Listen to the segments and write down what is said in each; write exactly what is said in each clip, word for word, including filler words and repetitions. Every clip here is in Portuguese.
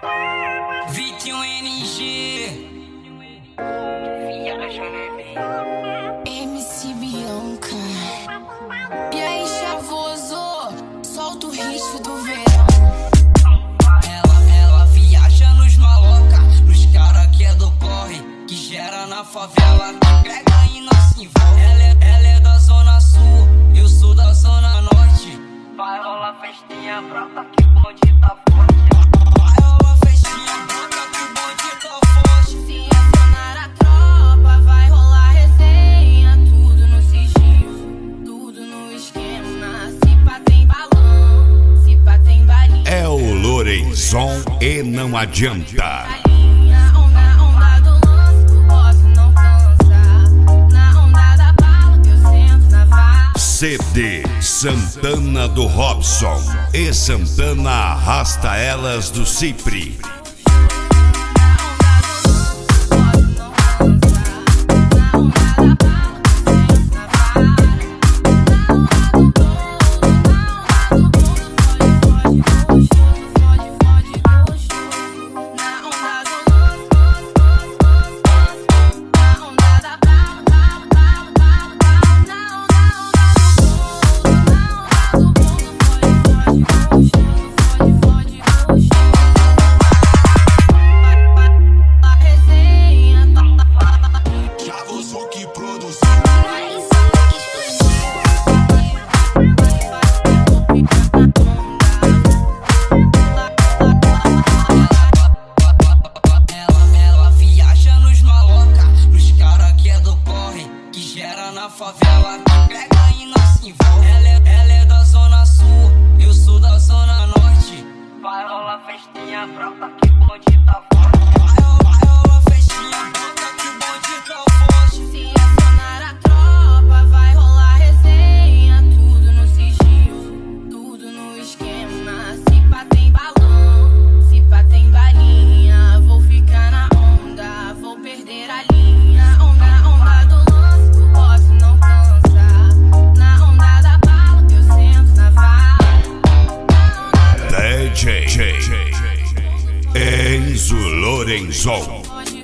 vinte e um N G M C Bianca. E aí, chavoso, solta o ritmo do verão. Ela, ela viaja nos maloca, nos cara que é do corre, que gera na favela, que pega e não se envolve. Ela é, ela é da zona sul, eu sou da zona norte. Vai rolar festinha brota que o bonde tá forte. Vai rolar festinha brota que o bonde tá forte. Se acionar a tropa, vai rolar resenha. Tudo no sigilo, tudo no esquema. Se pá tem balão, se pá tem balinha. É o Lorenzon e não adianta. C D Santana do Robson e Santana Arrasta Elas do Cipri. Na favela, que pega e não se envolve. Ela é, ela é da zona sul, eu sou da zona norte. Vai rolar festinha brota que o bonde tá forte. Vai rolar, vai rolar festinha brota que o bonde tá forte. Se acionar a tropa, vai rolar resenha. Tudo no sigilo, tudo no esquema. Se pá tem balão, se pá tem balinha. Vou ficar na onda, vou perder a linha. Onda, onda do lance, o boss não cansa. Na onda da bala, eu sento na vala. D J Enzo Lorenzon.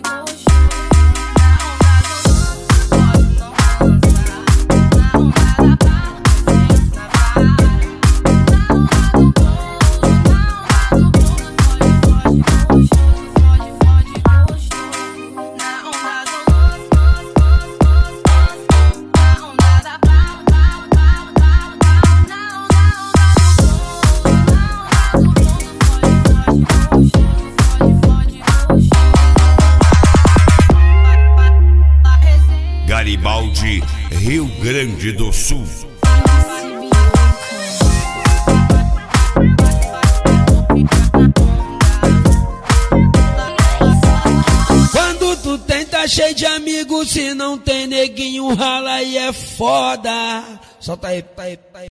Garibaldi, Rio Grande do Sul. Quando tu tem, tá cheio de amigos. Se não tem neguinho, rala e é foda. Solta aí, tá aí, tá aí.